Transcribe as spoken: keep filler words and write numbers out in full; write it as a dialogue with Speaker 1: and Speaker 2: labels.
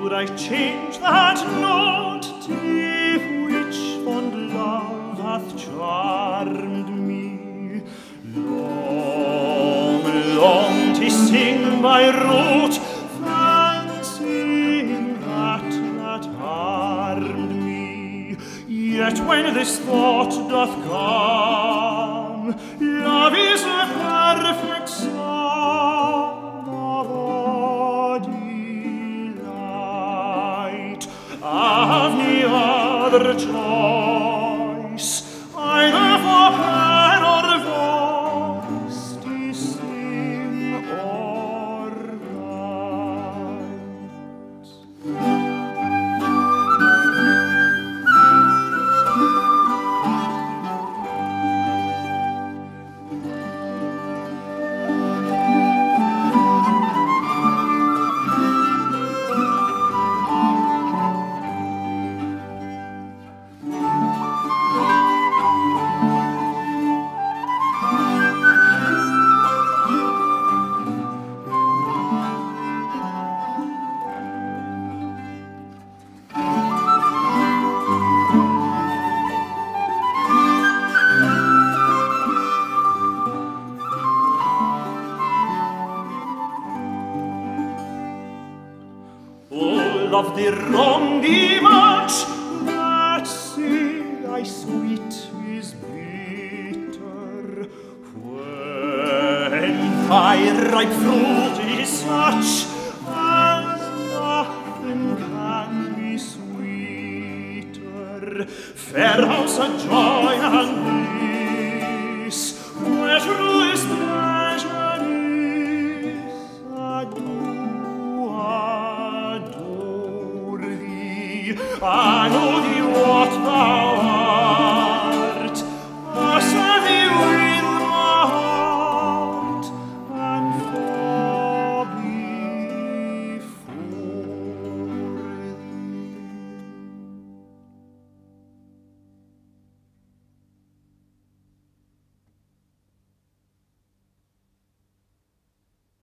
Speaker 1: should I change that note, deep which fond love hath charmed me? Long, long to sing by rote, fancying that that harmed me. Yet when this thought doth come, love is a perfect sum of all delight. I've no other choice, either for pen or voice, to sing or write. Of the wrong thee much, that say thy sweet is bitter. When thy ripe fruit is such as nothing can be sweeter, fair house and joy and bliss, where truest pleasure is, adieu, adieu. I know thee what